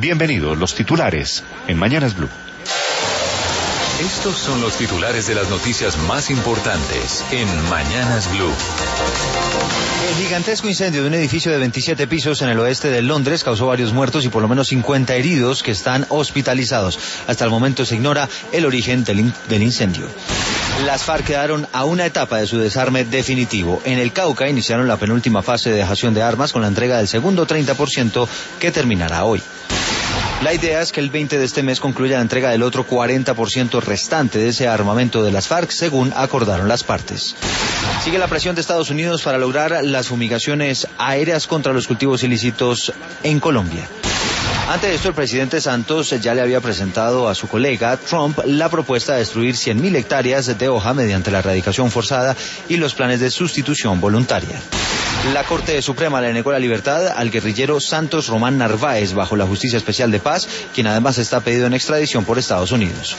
Bienvenidos los titulares en Mañanas Blue. Estos son los titulares de las noticias más importantes en Mañanas Blue. El gigantesco incendio de un edificio de 27 pisos en el oeste de Londres causó varios muertos y por lo menos 50 heridos que están hospitalizados. Hasta el momento se ignora el origen del incendio. Las FARC quedaron a una etapa de su desarme definitivo. En el Cauca iniciaron la penúltima fase de dejación de armas con la entrega del segundo 30% que terminará hoy. La idea es que el 20 de este mes concluya la entrega del otro 40% restante de ese armamento de las FARC, según acordaron las partes. Sigue la presión de Estados Unidos para lograr las fumigaciones aéreas contra los cultivos ilícitos en Colombia. Ante esto, el presidente Santos ya le había presentado a su colega Trump la propuesta de destruir 100.000 hectáreas de hoja mediante la erradicación forzada y los planes de sustitución voluntaria. La Corte Suprema le negó la libertad al guerrillero Santos Román Narváez bajo la Justicia Especial de Paz, quien además está pedido en extradición por Estados Unidos.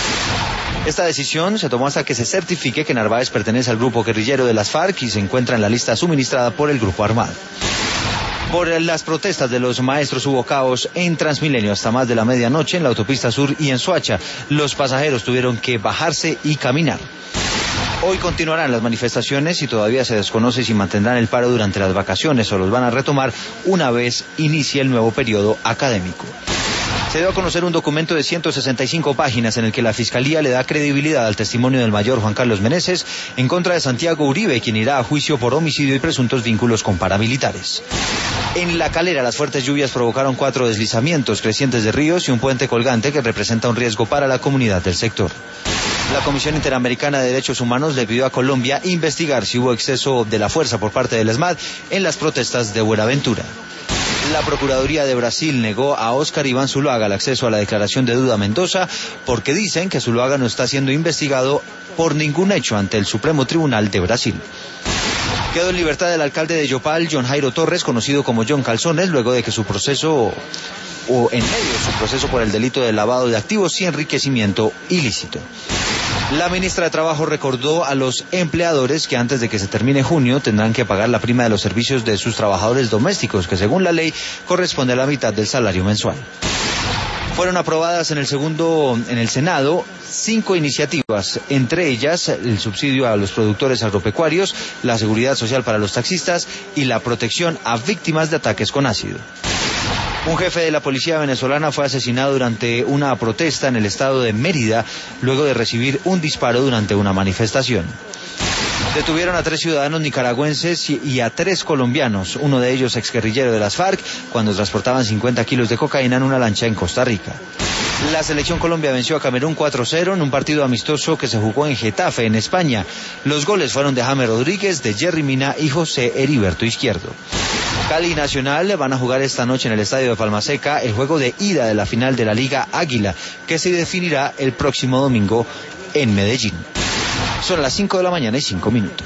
Esta decisión se tomó hasta que se certifique que Narváez pertenece al grupo guerrillero de las FARC y se encuentra en la lista suministrada por el grupo armado. Por las protestas de los maestros hubo caos en Transmilenio hasta más de la medianoche en la autopista sur y en Soacha. Los pasajeros tuvieron que bajarse y caminar. Hoy continuarán las manifestaciones y todavía se desconoce si mantendrán el paro durante las vacaciones o los van a retomar una vez inicie el nuevo periodo académico. Se dio a conocer un documento de 165 páginas en el que la Fiscalía le da credibilidad al testimonio del mayor Juan Carlos Meneses en contra de Santiago Uribe, quien irá a juicio por homicidio y presuntos vínculos con paramilitares. En La Calera, las fuertes lluvias provocaron 4 deslizamientos, crecientes de ríos y un puente colgante que representa un riesgo para la comunidad del sector. La Comisión Interamericana de Derechos Humanos le pidió a Colombia investigar si hubo exceso de la fuerza por parte del ESMAD en las protestas de Buenaventura. La Procuraduría de Brasil negó a Óscar Iván Zuluaga el acceso a la declaración de Duda Mendoza porque dicen que Zuluaga no está siendo investigado por ningún hecho ante el Supremo Tribunal de Brasil. Quedó en libertad el alcalde de Yopal, John Jairo Torres, conocido como John Calzones, luego de que en medio de su proceso por el delito de lavado de activos y enriquecimiento ilícito. La ministra de Trabajo recordó a los empleadores que antes de que se termine junio tendrán que pagar la prima de los servicios de sus trabajadores domésticos, que según la ley corresponde a la mitad del salario mensual. Fueron aprobadas en el Senado 5 iniciativas, entre ellas el subsidio a los productores agropecuarios, la seguridad social para los taxistas y la protección a víctimas de ataques con ácido. Un jefe de la policía venezolana fue asesinado durante una protesta en el estado de Mérida, luego de recibir un disparo durante una manifestación. Detuvieron a 3 ciudadanos nicaragüenses y a 3 colombianos, uno de ellos exguerrillero de las FARC, cuando transportaban 50 kilos de cocaína en una lancha en Costa Rica. La selección Colombia venció a Camerún 4-0 en un partido amistoso que se jugó en Getafe, en España. Los goles fueron de James Rodríguez, de Jerry Mina y José Heriberto Izquierdo. Cali y Nacional van a jugar esta noche en el estadio de Palmaseca el juego de ida de la final de la Liga Águila, que se definirá el próximo domingo en Medellín. Son las 5 de la mañana y 5 minutos.